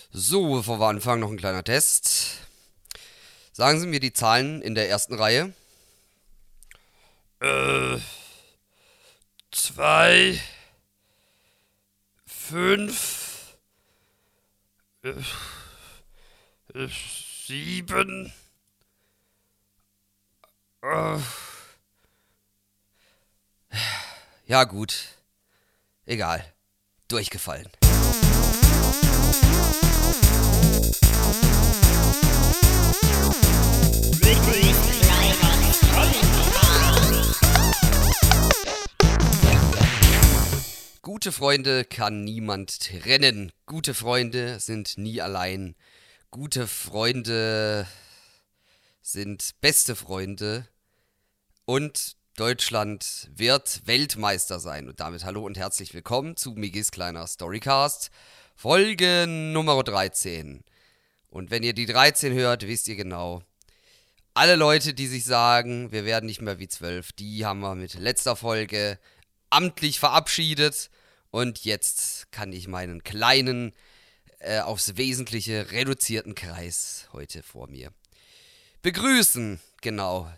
So, bevor wir anfangen, noch ein kleiner Test. Sagen Sie mir die Zahlen in der ersten Reihe. Äh, 2, 5, 7. Äh, ja, gut. Egal. Durchgefallen. Gute Freunde kann niemand trennen. Gute Freunde sind nie allein. Gute Freunde sind beste Freunde. Und Deutschland wird Weltmeister sein. Und damit hallo und herzlich willkommen zu Migis kleiner Storycast, Folge Nummer 13. Und wenn ihr die 13 hört, wisst ihr genau, alle Leute, die sich sagen, wir werden nicht mehr wie 12, die haben wir mit letzter Folge amtlich verabschiedet. Und jetzt kann ich meinen kleinen, aufs Wesentliche reduzierten Kreis heute vor mir begrüßen. Genau.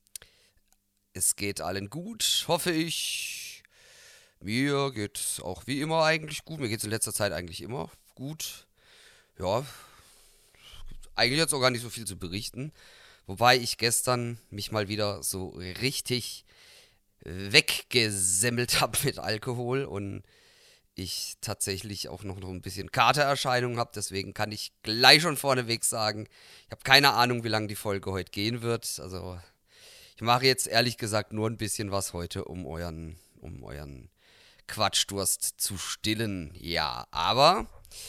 Es geht allen gut, hoffe ich. Mir geht's auch wie immer eigentlich gut. Mir geht's in letzter Zeit eigentlich immer gut. Ja, eigentlich jetzt auch gar nicht so viel zu berichten. Wobei ich gestern mich mal wieder so richtig weggesemmelt habe mit Alkohol und ich tatsächlich auch noch ein bisschen Katererscheinungen habe. Deswegen kann ich gleich schon vorneweg sagen, ich habe keine Ahnung, wie lange die Folge heute gehen wird. Also ich mache jetzt ehrlich gesagt nur ein bisschen was heute, um euren Quatschdurst zu stillen. Ja, aber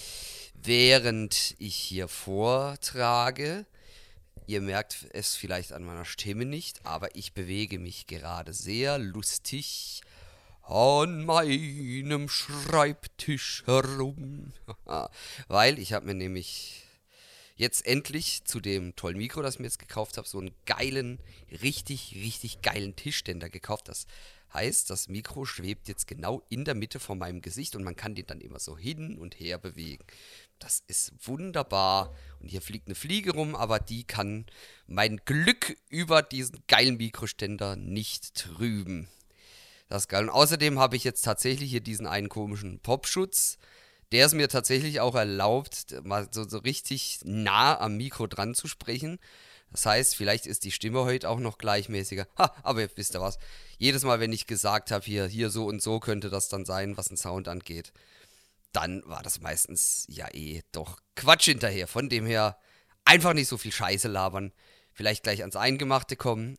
während ich hier vortrage, ihr merkt es vielleicht an meiner Stimme nicht, aber ich bewege mich gerade sehr lustig an meinem Schreibtisch herum. Weil ich habe mir nämlich jetzt endlich zu dem tollen Mikro, das ich mir jetzt gekauft habe, so einen geilen, richtig, richtig geilen Tischständer gekauft. Das heißt, das Mikro schwebt jetzt genau in der Mitte von meinem Gesicht und man kann den dann immer so hin und her bewegen. Das ist wunderbar. Und hier fliegt eine Fliege rum, aber die kann mein Glück über diesen geilen Mikroständer nicht trüben. Das ist geil. Und außerdem habe ich jetzt tatsächlich hier diesen einen komischen Popschutz, der es mir tatsächlich auch erlaubt, mal so richtig nah am Mikro dran zu sprechen. Das heißt, vielleicht ist die Stimme heute auch noch gleichmäßiger. Ha, aber ihr wisst ihr was. Jedes Mal, wenn ich gesagt habe, hier so und so könnte das dann sein, was den Sound angeht, dann war das meistens ja doch Quatsch hinterher. Von dem her einfach nicht so viel Scheiße labern. Vielleicht gleich ans Eingemachte kommen.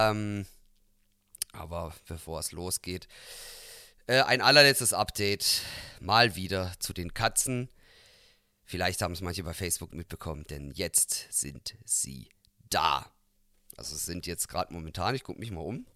Aber bevor es losgeht, ein allerletztes Update. Mal wieder zu den Katzen. Vielleicht haben es manche bei Facebook mitbekommen, denn jetzt sind sie da. Also es sind jetzt gerade momentan, ich gucke mich mal um.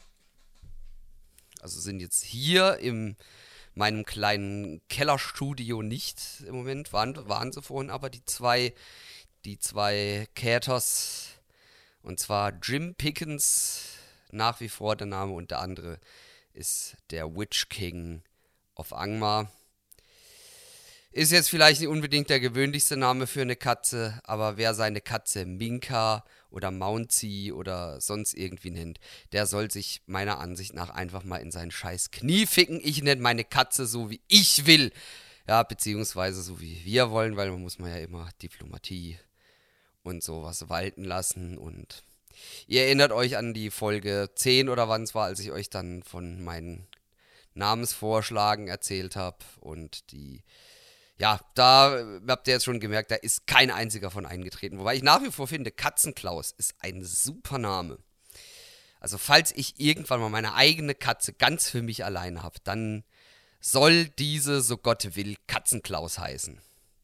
Also sind jetzt hier in meinem kleinen Kellerstudio nicht im Moment, waren sie vorhin aber die zwei Caters. Und zwar Jim Pickens, nach wie vor der Name, und der andere ist der Witch King of Angmar. Ist jetzt vielleicht nicht unbedingt der gewöhnlichste Name für eine Katze, aber wer seine Katze Minka oder Mounty oder sonst irgendwie nennt, der soll sich meiner Ansicht nach einfach mal in sein scheiß Knie ficken. Ich nenne meine Katze so, wie ich will. Ja, beziehungsweise so, wie wir wollen, weil man muss ja immer Diplomatie und sowas walten lassen. Und ihr erinnert euch an die Folge 10 oder wann es war, als ich euch dann von meinen Namensvorschlagen erzählt habe. Und ja, da habt ihr jetzt schon gemerkt, da ist kein einziger von eingetreten. Wobei ich nach wie vor finde, Katzenklaus ist ein super Name. Also falls ich irgendwann mal meine eigene Katze ganz für mich alleine habe, dann soll diese, so Gott will, Katzenklaus heißen.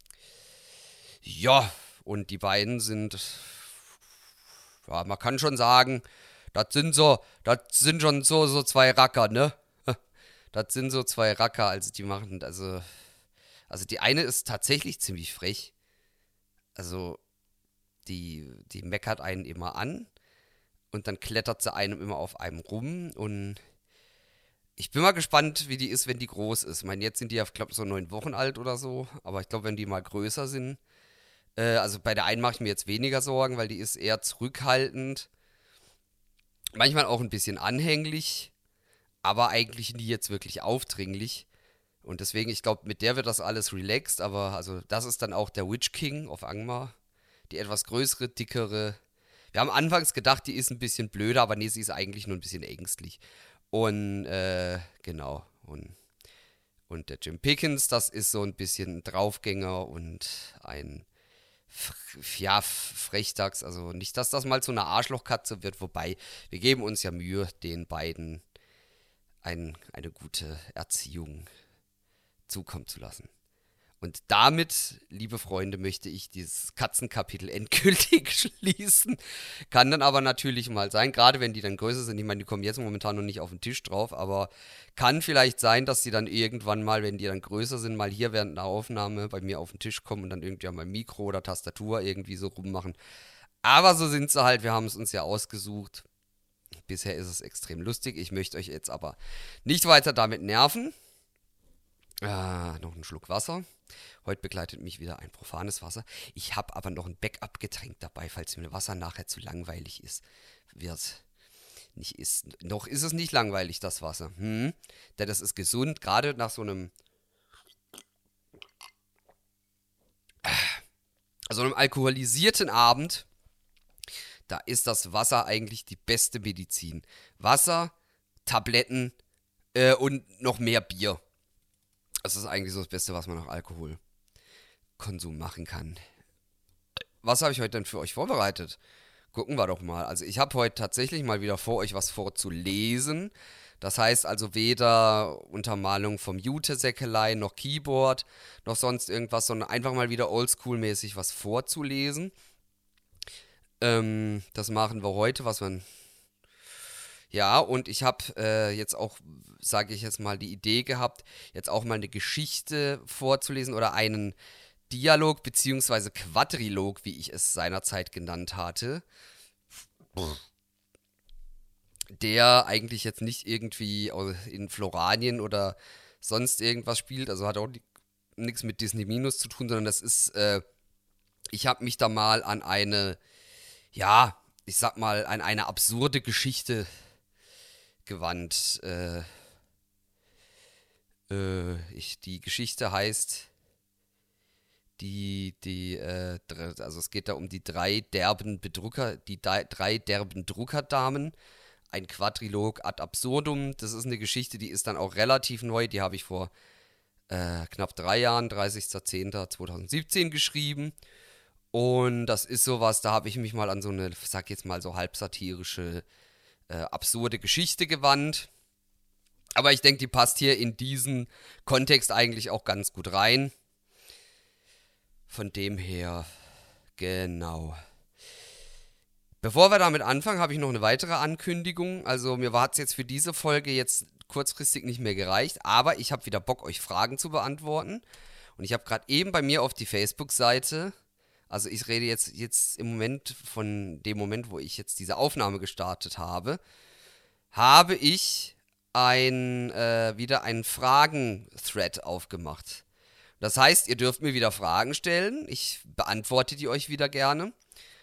Ja, und die beiden sind, ja, man kann schon sagen, das sind schon so zwei Racker, ne? Das sind so zwei Racker, also die machen, also die eine ist tatsächlich ziemlich frech. Also die meckert einen immer an und dann klettert sie einem immer auf einem rum und Ich bin mal gespannt, wie die ist, wenn die groß ist. Ich meine, jetzt sind die ja, glaube ich, so 9 Wochen alt oder so. Aber ich glaube, wenn die mal größer sind. Also bei der einen mache ich mir jetzt weniger Sorgen, weil die ist eher zurückhaltend. Manchmal auch ein bisschen anhänglich, aber eigentlich nie jetzt wirklich aufdringlich. Und deswegen, ich glaube, mit der wird das alles relaxed. Aber also, das ist dann auch der Witch King auf Angmar. Die etwas größere, dickere. Wir haben anfangs gedacht, die ist ein bisschen blöder, aber nee, sie ist eigentlich nur ein bisschen ängstlich. Und genau. Und der Jim Pickens, das ist so ein bisschen ein Draufgänger und ein ja, Frechdachs. Also nicht, dass das mal zu einer Arschlochkatze wird, wobei wir geben uns ja Mühe, den beiden eine gute Erziehung zukommen zu lassen. Und damit, liebe Freunde, möchte ich dieses Katzenkapitel endgültig schließen. Kann dann aber natürlich mal sein, gerade wenn die dann größer sind. Ich meine, die kommen jetzt momentan noch nicht auf den Tisch drauf, aber kann vielleicht sein, dass die dann irgendwann mal, wenn die dann größer sind, mal hier während einer Aufnahme bei mir auf den Tisch kommen und dann irgendwie mal Mikro oder Tastatur irgendwie so rummachen. Aber so sind sie halt, wir haben es uns ja ausgesucht. Bisher ist es extrem lustig. Ich möchte euch jetzt aber nicht weiter damit nerven. Noch einen Schluck Wasser. Heute begleitet mich wieder ein profanes Wasser. Ich habe aber noch ein Backup-Getränk dabei, falls mir Wasser nachher zu langweilig ist. Wird nicht ist. Noch ist es nicht langweilig, das Wasser. Denn das ist gesund, gerade nach so einem alkoholisierten Abend. Da ist das Wasser eigentlich die beste Medizin. Wasser, Tabletten und noch mehr Bier. Das ist eigentlich so das Beste, was man nach Alkoholkonsum machen kann. Was habe ich heute denn für euch vorbereitet? Gucken wir doch mal. Also ich habe heute tatsächlich mal wieder vor, euch was vorzulesen. Das heißt also weder Untermalung vom Jute-Säckelein noch Keyboard noch sonst irgendwas, sondern einfach mal wieder oldschool-mäßig was vorzulesen. Das machen wir heute, was man. Ja, und ich habe jetzt auch, sage ich jetzt mal, die Idee gehabt, jetzt auch mal eine Geschichte vorzulesen oder einen Dialog beziehungsweise Quadrilog, wie ich es seinerzeit genannt hatte, der eigentlich jetzt nicht irgendwie in Floranien oder sonst irgendwas spielt, also hat auch nichts mit Disney Minus zu tun, sondern das ist, ich habe mich da mal an eine, ja, ich sag mal, an eine absurde Geschichte gewandt. Die Geschichte heißt also es geht da um die drei derben Druckerdamen, ein Quadrilog ad absurdum. Das ist eine Geschichte, die ist dann auch relativ neu, die habe ich vor knapp 3 Jahren, 30.10.2017 geschrieben. Und das ist sowas, da habe ich mich mal an so eine, sag jetzt mal so halbsatirische, absurde Geschichte gewandt. Aber ich denke, die passt hier in diesen Kontext eigentlich auch ganz gut rein. Von dem her, genau. Bevor wir damit anfangen, habe ich noch eine weitere Ankündigung. Also mir hat es jetzt für diese Folge jetzt kurzfristig nicht mehr gereicht, aber ich habe wieder Bock, euch Fragen zu beantworten. Und ich habe gerade eben bei mir auf die Facebook-Seite, also ich rede jetzt im Moment von dem Moment, wo ich jetzt diese Aufnahme gestartet habe ich wieder einen Fragen-Thread aufgemacht. Das heißt, ihr dürft mir wieder Fragen stellen. Ich beantworte die euch wieder gerne.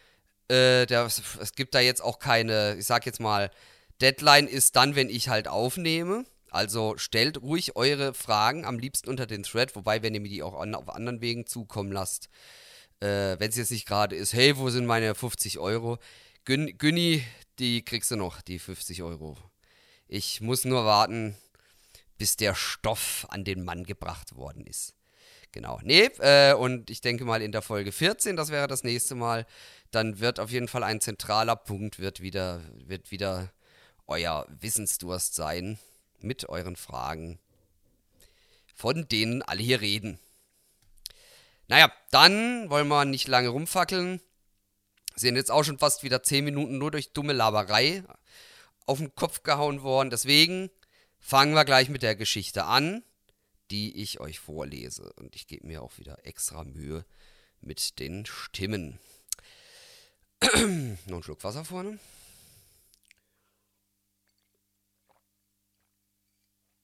Es gibt da jetzt auch keine, ich sag jetzt mal, Deadline ist dann, wenn ich halt aufnehme. Also stellt ruhig eure Fragen am liebsten unter den Thread, wobei, wenn ihr mir die auch auf anderen Wegen zukommen lasst, wenn es jetzt nicht gerade ist, hey, wo sind meine 50 Euro? Günni, die kriegst du noch, die 50 Euro. Ich muss nur warten, bis der Stoff an den Mann gebracht worden ist. Genau. Nee, und ich denke mal in der Folge 14, das wäre das nächste Mal, dann wird auf jeden Fall ein zentraler Punkt, wird wieder euer Wissensdurst sein mit euren Fragen, von denen alle hier reden. Naja, dann wollen wir nicht lange rumfackeln. Sind jetzt auch schon fast wieder 10 Minuten nur durch dumme Laberei auf den Kopf gehauen worden. Deswegen fangen wir gleich mit der Geschichte an, die ich euch vorlese. Und ich gebe mir auch wieder extra Mühe mit den Stimmen. Noch einen Schluck Wasser vorne.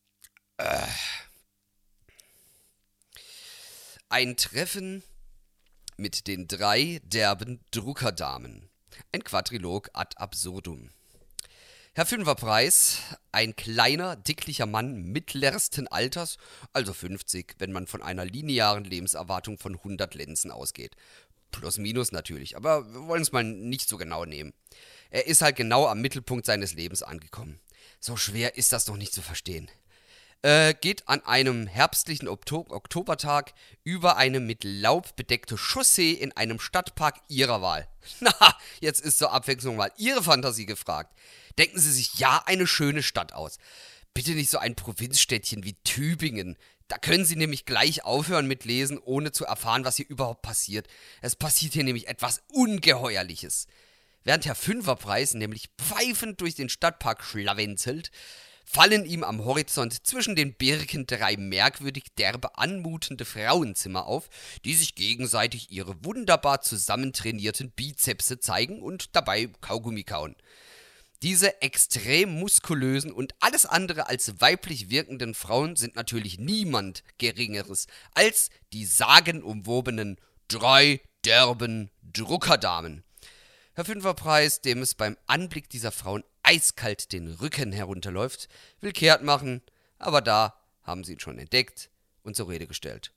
Ein Treffen mit den 3 derben Druckerdamen. Ein Quadrilog ad absurdum. Herr Fünferpreis, ein kleiner, dicklicher Mann mittlersten Alters, also 50, wenn man von einer linearen Lebenserwartung von 100 Lenzen ausgeht. Plus minus natürlich, aber wir wollen es mal nicht so genau nehmen. Er ist halt genau am Mittelpunkt seines Lebens angekommen. So schwer ist das doch nicht zu verstehen. Geht an einem herbstlichen Oktobertag über eine mit Laub bedeckte Chaussee in einem Stadtpark Ihrer Wahl. Na, jetzt ist zur Abwechslung mal Ihre Fantasie gefragt. Denken Sie sich ja eine schöne Stadt aus. Bitte nicht so ein Provinzstädtchen wie Tübingen. Da können Sie nämlich gleich aufhören mit Lesen, ohne zu erfahren, was hier überhaupt passiert. Es passiert hier nämlich etwas Ungeheuerliches. Während Herr Fünferpreis nämlich pfeifend durch den Stadtpark schlawenzelt, fallen ihm am Horizont zwischen den Birken 3 merkwürdig derbe anmutende Frauenzimmer auf, die sich gegenseitig ihre wunderbar zusammentrainierten Bizepse zeigen und dabei Kaugummi kauen. Diese extrem muskulösen und alles andere als weiblich wirkenden Frauen sind natürlich niemand Geringeres als die sagenumwobenen 3 derben Druckerdamen. Herr Fünferpreis, dem es beim Anblick dieser Frauen eiskalt den Rücken herunterläuft, will kehrt machen, aber da haben sie ihn schon entdeckt und zur Rede gestellt.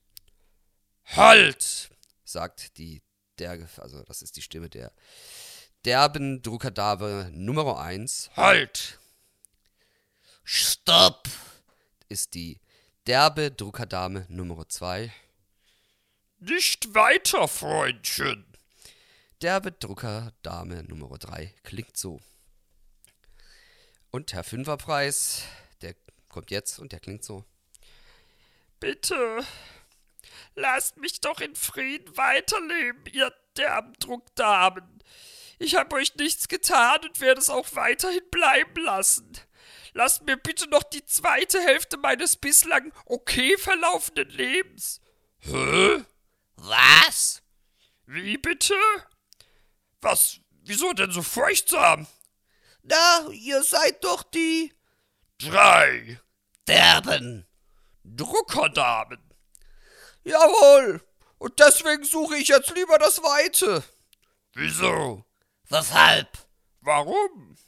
»Halt!« sagt das ist die Stimme der derben Druckerdame Nummer 1. »Halt!« »Stopp!« ist die derbe Druckerdame Nummer 2. »Nicht weiter, Freundchen!« Derbe Druckerdame Nummer 3 klingt so. Und Herr Fünferpreis, der kommt jetzt und der klingt so. »Bitte, lasst mich doch in Frieden weiterleben, ihr derben Druckdamen. Ich habe euch nichts getan und werde es auch weiterhin bleiben lassen. Lasst mir bitte noch die 2. Hälfte meines bislang okay verlaufenden Lebens.« »Hä? Was? Wie bitte? Was? Wieso denn so furchtsam?« »Na, ihr seid doch die 3 derben Druckerdamen.« »Jawohl, und deswegen suche ich jetzt lieber das Weite.« »Wieso? Weshalb? Warum?«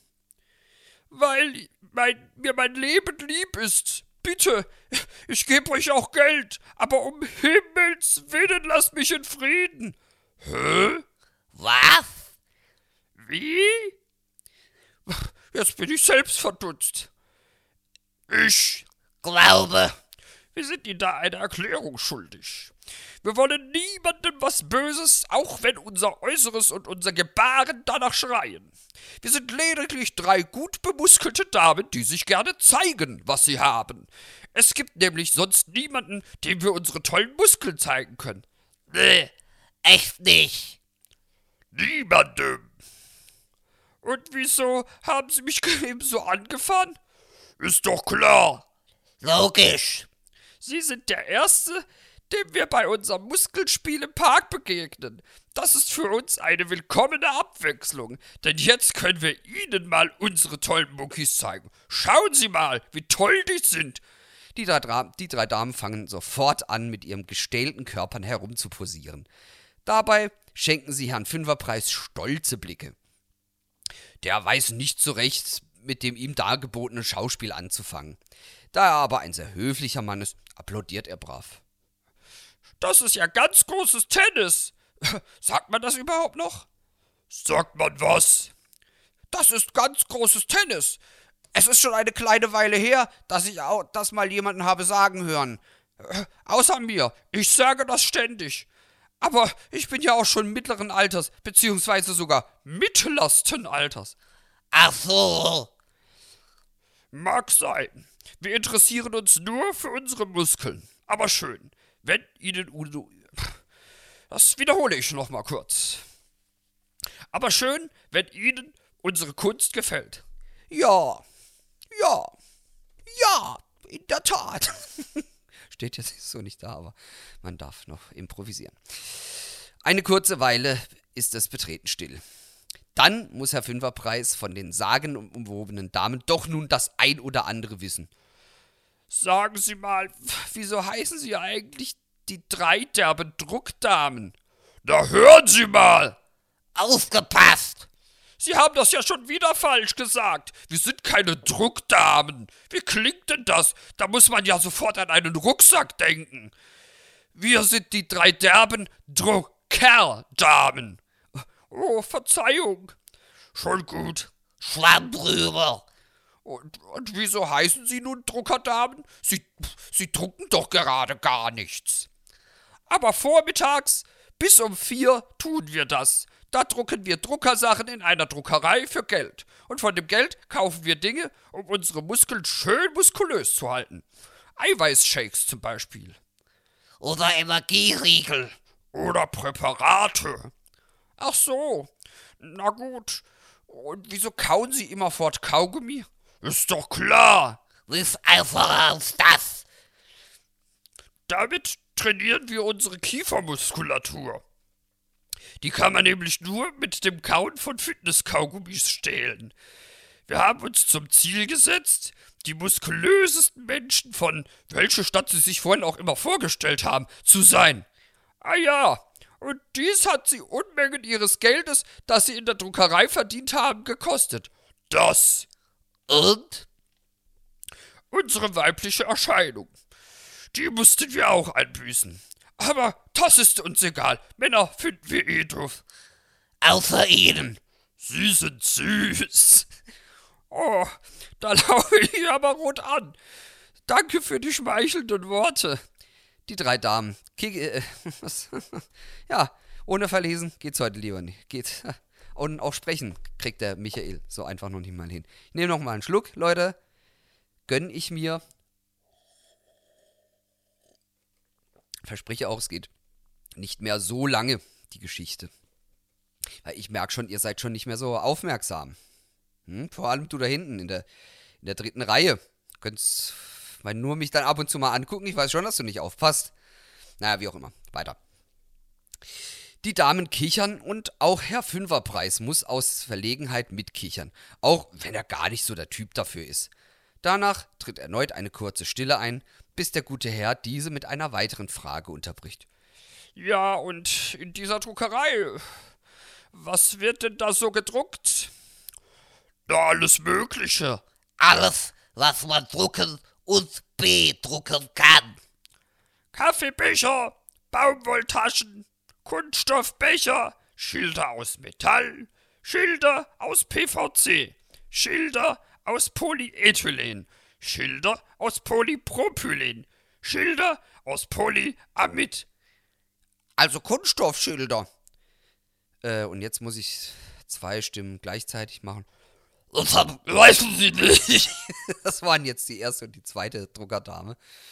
»Weil mir mein Leben lieb ist. Bitte, ich gebe euch auch Geld, aber um Himmels Willen lasst mich in Frieden.« »Hä? Was? Wie?« Jetzt bin ich selbst verdutzt. »Ich glaube, wir sind Ihnen da eine Erklärung schuldig. Wir wollen niemandem was Böses, auch wenn unser Äußeres und unser Gebaren danach schreien. Wir sind lediglich 3 gut bemuskelte Damen, die sich gerne zeigen, was sie haben. Es gibt nämlich sonst niemanden, dem wir unsere tollen Muskeln zeigen können.« »Nee, echt nicht.« »Niemandem.« »Und wieso haben Sie mich eben so angefahren?« »Ist doch klar.« »Logisch.« »Sie sind der Erste, dem wir bei unserem Muskelspiel im Park begegnen. Das ist für uns eine willkommene Abwechslung, denn jetzt können wir Ihnen mal unsere tollen Muckis zeigen. Schauen Sie mal, wie toll die sind.« Die 3 Damen fangen sofort an, mit ihren gestählten Körpern herumzuposieren. Dabei schenken sie Herrn Fünferpreis stolze Blicke. Der weiß nicht so recht, mit dem ihm dargebotenen Schauspiel anzufangen. Da er aber ein sehr höflicher Mann ist, applaudiert er brav. »Das ist ja ganz großes Tennis. Sagt man das überhaupt noch?« »Sagt man was?« »Das ist ganz großes Tennis. Es ist schon eine kleine Weile her, dass ich auch das mal jemanden habe sagen hören. Außer mir. Ich sage das ständig. Aber ich bin ja auch schon mittleren Alters, beziehungsweise sogar mittlersten Alters.« »Ach so.« »Mag sein. Wir interessieren uns nur für unsere Muskeln. Aber schön, wenn Ihnen das wiederhole ich noch mal kurz. Aber schön, wenn Ihnen unsere Kunst gefällt.« »Ja, in der Tat.« Steht jetzt so nicht da, aber man darf noch improvisieren. Eine kurze Weile ist es betreten still. Dann muss Herr Fünferpreis von den sagenumwobenen Damen doch nun das ein oder andere wissen. Sagen Sie mal, wieso heißen Sie eigentlich die drei derben Druckdamen? Na hören Sie mal! Aufgepasst! Sie haben das ja schon wieder falsch gesagt. Wir sind keine Druckdamen. Wie klingt denn das? Da muss man ja sofort an einen Rucksack denken. Wir sind die drei derben Druckerdamen. Oh, Verzeihung. Schon gut. Schwamm drüber! Und wieso heißen Sie nun Druckerdamen? Sie drucken doch gerade gar nichts. Aber vormittags bis um 4 tun wir das. Da drucken wir Druckersachen in einer Druckerei für Geld. Und von dem Geld kaufen wir Dinge, um unsere Muskeln schön muskulös zu halten. Eiweißshakes zum Beispiel. Oder Energieriegel! Oder Präparate. Ach so. Na gut. Und wieso kauen Sie immerfort Kaugummi? Ist doch klar. Wiss einfach als das! Damit trainieren wir unsere Kiefermuskulatur. Die kann man nämlich nur mit dem Kauen von Fitnesskaugummis stehlen. Wir haben uns zum Ziel gesetzt, die muskulösesten Menschen von welche Stadt sie sich vorhin auch immer vorgestellt haben, zu sein. Ah ja, und dies hat sie Unmengen ihres Geldes, das sie in der Druckerei verdient haben, gekostet. Das Und? unsere weibliche Erscheinung. Die mussten wir auch einbüßen. Aber das ist uns egal. Männer finden wir eh doof. Außer Ihnen! Sie sind süß. Oh, da laufe ich aber rot an. Danke für die schmeichelnden Worte. Die drei Damen. Ja, ohne verlesen geht's heute lieber nicht. Geht. Und auch sprechen kriegt der Michael so einfach noch nicht mal hin. Ich nehme noch mal einen Schluck, Leute. Gönn ich mir. Verspreche auch, es geht nicht mehr so lange, die Geschichte. Weil ich merke schon, ihr seid schon nicht mehr so aufmerksam. Vor allem du da hinten in der dritten Reihe. Du könntest nur mich dann ab und zu mal angucken. Ich weiß schon, dass du nicht aufpasst. Naja, wie auch immer. Weiter. Die Damen kichern und auch Herr Fünferpreis muss aus Verlegenheit mitkichern. Auch wenn er gar nicht so der Typ dafür ist. Danach tritt erneut eine kurze Stille ein, bis der gute Herr diese mit einer weiteren Frage unterbricht. Ja, und in dieser Druckerei, was wird denn da so gedruckt? Na, alles Mögliche. Alles, was man drucken und bedrucken kann! Kaffeebecher, Baumwolltaschen, Kunststoffbecher, Schilder aus Metall, Schilder aus PVC, Schilder aus Polyethylen, Schilder aus Polypropylen, Schilder aus Polyamid. Also Kunststoffschilder. Und jetzt muss ich 2 Stimmen gleichzeitig machen. Das weißen Sie nicht! Das waren jetzt die erste und die zweite Druckerdame.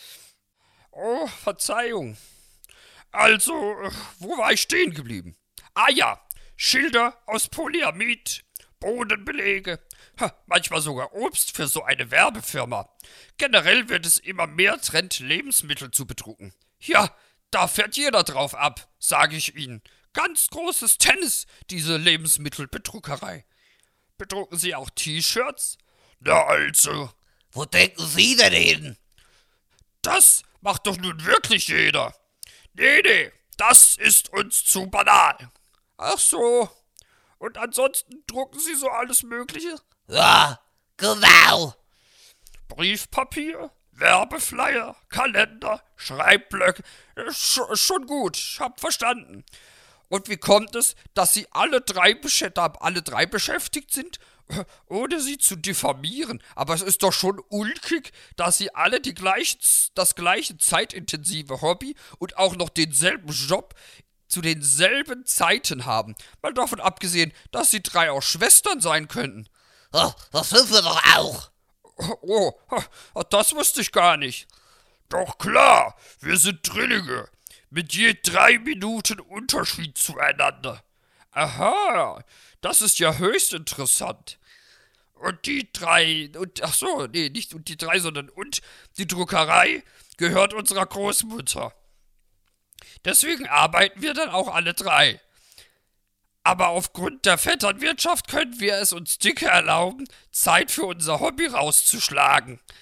Oh, Verzeihung. Also, wo war ich stehen geblieben? Ah ja, Schilder aus Polyamid, Bodenbelege, manchmal sogar Obst für so eine Werbefirma. Generell wird es immer mehr Trend, Lebensmittel zu bedrucken. Ja, da fährt jeder drauf ab, sage ich Ihnen. Ganz großes Tennis, diese Lebensmittelbedruckerei. Bedrucken Sie auch T-Shirts? Na also, Wo denken Sie denn hin? das macht doch nun wirklich jeder. Nee, das ist uns zu banal. Ach so. Und ansonsten drucken Sie so alles Mögliche? Ja, genau! Briefpapier, Werbeflyer, Kalender, Schreibblöcke. Schon gut, ich hab verstanden. Und wie kommt es, dass Sie alle drei beschäftigt sind, ohne sie zu diffamieren? Aber es ist doch schon ulkig, dass Sie alle das gleiche zeitintensive Hobby und auch noch denselben Job zu denselben Zeiten haben. Mal davon abgesehen, dass Sie 3 auch Schwestern sein könnten. Oh, das sind wir doch auch! Oh, das wusste ich gar nicht. Doch klar, wir sind Drillinge. Mit je 3 Minuten Unterschied zueinander. Aha, das ist ja höchst interessant. Und die 3, nicht und die 3, sondern und die Druckerei gehört unserer Großmutter. Deswegen arbeiten wir dann auch alle 3. Aber aufgrund der Vetternwirtschaft können wir es uns dicke erlauben, Zeit für unser Hobby rauszuschlagen.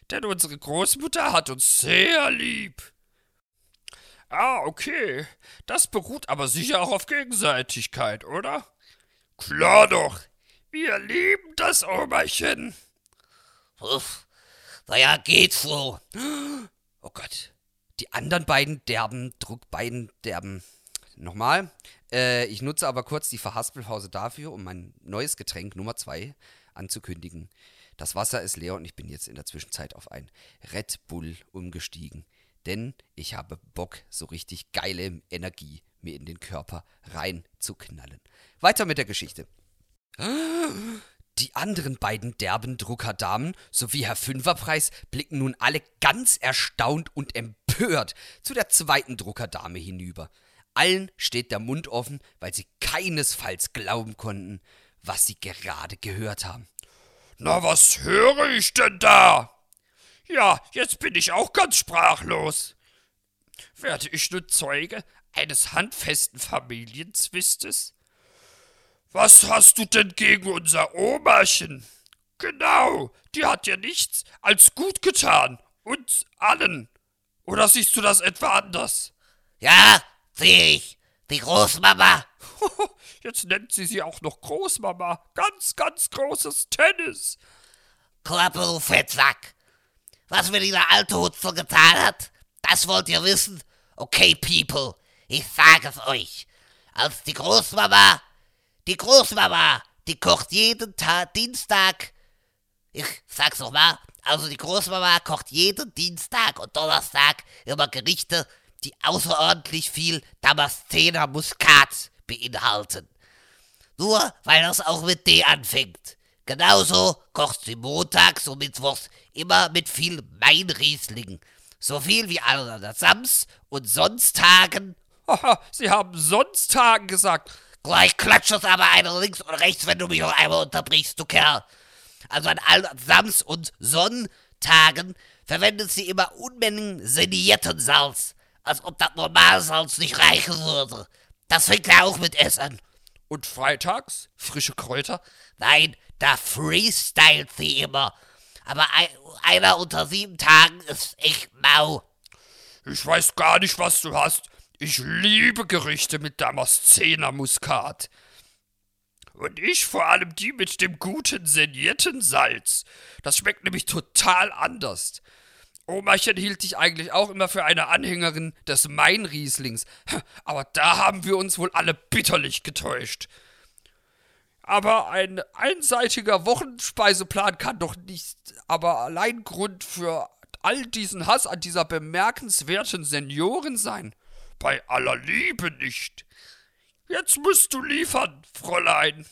denn unsere Großmutter hat uns sehr lieb. Ah, okay. Das beruht aber sicher auch auf Gegenseitigkeit, oder? Klar doch. Wir lieben das Omerchen. Uff, naja, geht so. Oh Gott. Die anderen beiden derben, Druckbeiden derben. Nochmal. Ich nutze aber kurz die Verhaspelpause dafür, um mein neues Getränk Nummer 2 anzukündigen. Das Wasser ist leer und ich bin jetzt in der Zwischenzeit auf ein Red Bull umgestiegen. Denn ich habe Bock, so richtig geile Energie mir in den Körper reinzuknallen. Weiter mit der Geschichte. Die anderen beiden derben Druckerdamen sowie Herr Fünferpreis blicken nun alle ganz erstaunt und empört zu der zweiten Druckerdame hinüber. Allen steht der Mund offen, weil sie keinesfalls glauben konnten, was sie gerade gehört haben. Na, was höre ich denn da? Ja, jetzt bin ich auch ganz sprachlos. Werde ich nun Zeuge eines handfesten Familienzwistes? Was hast du denn gegen unser Omerchen? Genau, die hat ja nichts als gut getan. Uns allen. Oder siehst du das etwa anders? Ja, sehe ich. Die Großmama. Jetzt nennt sie auch noch Großmama. Ganz, ganz großes Tennis. Klappe, du Fettsack. Was mir dieser alte Hutzel getan hat, das wollt ihr wissen? Okay, people, ich sage es euch. Als die Großmama, die kocht jeden Dienstag. Ich sag's nochmal. Also die Großmama kocht jeden Dienstag und Donnerstag immer Gerichte, die außerordentlich viel Damaszener Muskat beinhalten. Nur weil das auch mit D anfängt. Genauso kocht sie montags und mittwochs immer mit viel Mainriesling. So viel wie an Sams- und Sonntagen. Haha, Sie haben Sonntagen gesagt. Gleich klatscht es aber einer links und rechts, wenn du mich noch einmal unterbrichst, du Kerl. Also an allen Sams- und Sonntagen verwendet sie immer Unmengen Seniertensalz. Als ob das Normalsalz nicht reichen würde. Das fängt ja auch mit S an. Und freitags? Frische Kräuter? Nein, da freestylt sie immer. Aber einer unter 7 Tagen ist echt mau. Ich weiß gar nicht, was du hast. Ich liebe Gerichte mit Damaszener Muskat. Und ich vor allem die mit dem guten senierten Salz. Das schmeckt nämlich total anders. Omerchen hielt dich eigentlich auch immer für eine Anhängerin des Mainrieslings. Aber da haben wir uns wohl alle bitterlich getäuscht. Aber ein einseitiger Wochenspeiseplan kann doch nicht aber allein Grund für all diesen Hass an dieser bemerkenswerten Seniorin sein. Bei aller Liebe nicht. Jetzt musst du liefern, Fräulein.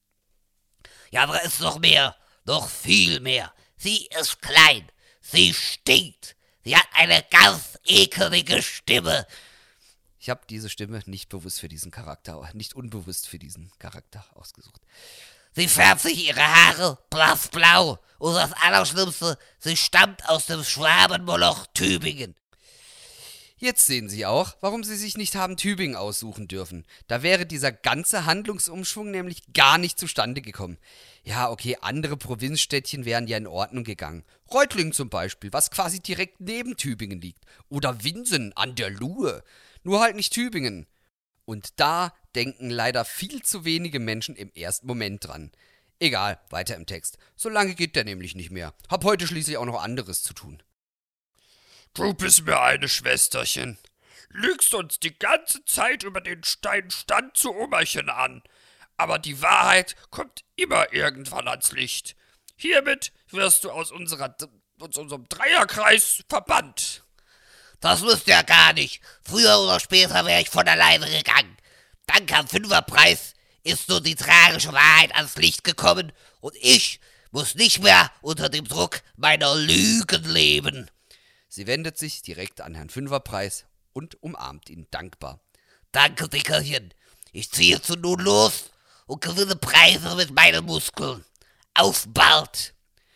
Ja, aber es ist noch mehr. Noch viel mehr. Sie ist klein. Sie stinkt. Sie hat eine ganz ekelige Stimme. Ich habe diese Stimme nicht bewusst für diesen Charakter, nicht unbewusst für diesen Charakter ausgesucht. Sie färbt sich ihre Haare blassblau. Und das Allerschlimmste, sie stammt aus dem Schwabenmoloch Tübingen. Jetzt sehen Sie auch, warum Sie sich nicht haben Tübingen aussuchen dürfen. Da wäre dieser ganze Handlungsumschwung nämlich gar nicht zustande gekommen. Ja, okay, andere Provinzstädtchen wären ja in Ordnung gegangen. Reutlingen zum Beispiel, was quasi direkt neben Tübingen liegt. Oder Winsen an der Luhe. Nur halt nicht Tübingen. Und da denken leider viel zu wenige Menschen im ersten Moment dran. Egal, weiter im Text. So lange geht der nämlich nicht mehr. Hab heute schließlich auch noch anderes zu tun. Du bist mir eine Schwesterchen. Lügst uns die ganze Zeit über den Stand zu Omerchen an. Aber die Wahrheit kommt immer irgendwann ans Licht. Hiermit wirst du aus unserem Dreierkreis verbannt. Das wisst ihr gar nicht. Früher oder später wäre ich von alleine gegangen. Dank am Fünferpreis ist nun die tragische Wahrheit ans Licht gekommen und ich muss nicht mehr unter dem Druck meiner Lügen leben. Sie wendet sich direkt an Herrn Fünferpreis und umarmt ihn dankbar. Danke, Dickerchen. Ich ziehe jetzt nun los und gewinne Preise mit meinen Muskeln. Auf bald!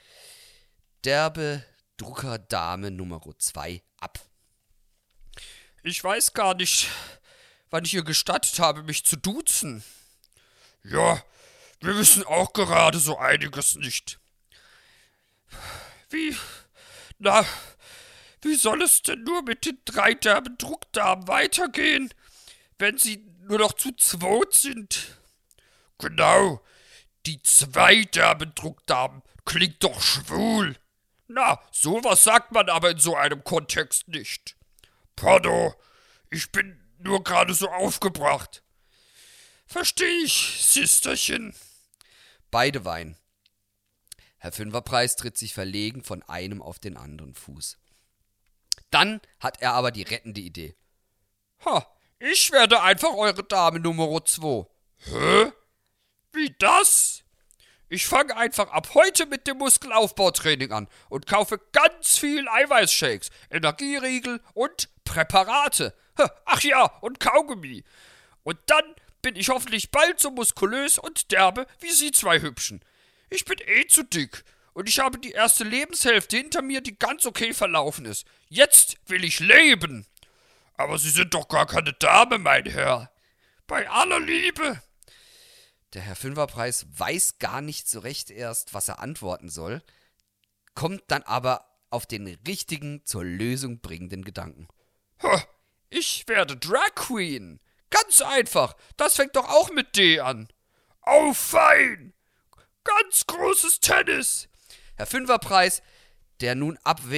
Derbe Druckerdame Nummer 2 ab. Ich weiß gar nicht, wann ich ihr gestattet habe, mich zu duzen. Ja, wir wissen auch gerade so einiges nicht. Wie Na, wie soll es denn nur mit den 3 derben Druckdamen weitergehen, wenn sie nur noch zu zweit sind? Genau, die 2 derben Druckdamen klingt doch schwul. Na, sowas sagt man aber in so einem Kontext nicht. Pardon, ich bin nur gerade so aufgebracht. Versteh ich, Sisterchen. Beide weinen. Herr Fünferpreis tritt sich verlegen von einem auf den anderen Fuß. Dann hat er aber die rettende Idee. Ich werde einfach eure Dame Nummer 2. Hä? Wie das? Ich fange einfach ab heute mit dem Muskelaufbautraining an und kaufe ganz viel Eiweißshakes, Energieriegel und Präparate. Ach ja, und Kaugummi. Und dann bin ich hoffentlich bald so muskulös und derbe wie Sie 2 Hübschen. Ich bin zu dick und ich habe die erste Lebenshälfte hinter mir, die ganz okay verlaufen ist. Jetzt will ich leben. Aber Sie sind doch gar keine Dame, mein Herr. Bei aller Liebe. Der Herr Fünferpreis weiß gar nicht so recht erst, was er antworten soll, kommt dann aber auf den richtigen, zur Lösung bringenden Gedanken. Ich werde Drag Queen. Ganz einfach. Das fängt doch auch mit D an. Oh, fein. Ganz großes Tennis. Herr Fünferpreis, der nun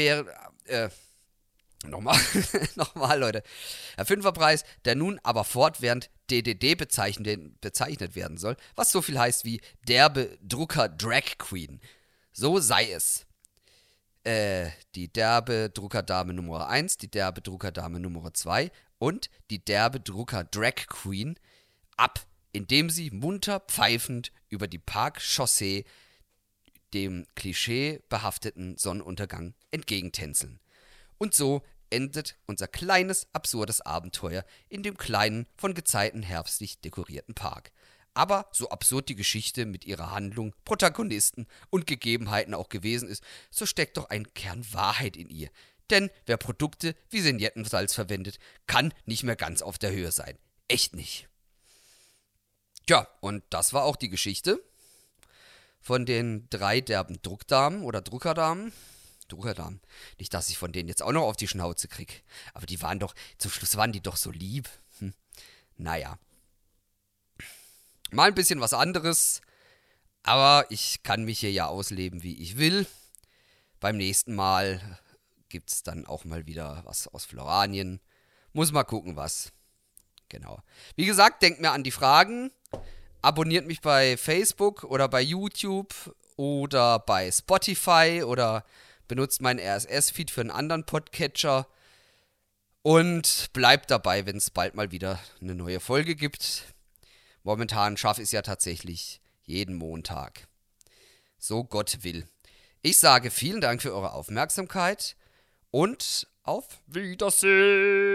Nochmal, Leute. Herr Fünferpreis, der nun aber fortwährend DDD bezeichnet werden soll, was so viel heißt wie derbe Drucker Drag Queen. So sei es. Die derbe Druckerdame Nummer 1, die derbe Druckerdame Nummer 2 und die derbe Drucker Drag Queen ab, indem sie munter pfeifend über die Parkchaussee dem klischeebehafteten Sonnenuntergang entgegentänzeln. Und so endet unser kleines, absurdes Abenteuer in dem kleinen, von Gezeiten herbstlich dekorierten Park. Aber so absurd die Geschichte mit ihrer Handlung, Protagonisten und Gegebenheiten auch gewesen ist, so steckt doch ein Kern Wahrheit in ihr. Denn wer Produkte wie Vignetten-Salz verwendet, kann nicht mehr ganz auf der Höhe sein. Echt nicht. Tja, und das war auch die Geschichte von den 3 derben Druckdamen oder Druckerdamen. Nicht, dass ich von denen jetzt auch noch auf die Schnauze krieg. Aber die waren doch, zum Schluss waren die doch so lieb. Naja. Mal ein bisschen was anderes. Aber ich kann mich hier ja ausleben, wie ich will. Beim nächsten Mal gibt's dann auch mal wieder was aus Floranien. Muss mal gucken, was. Genau. Wie gesagt, denkt mir an die Fragen. Abonniert mich bei Facebook oder bei YouTube oder bei Spotify oder benutzt meinen RSS-Feed für einen anderen Podcatcher und bleibt dabei, wenn es bald mal wieder eine neue Folge gibt. Momentan schaffe ich es ja tatsächlich jeden Montag. So Gott will. Ich sage vielen Dank für eure Aufmerksamkeit und auf Wiedersehen.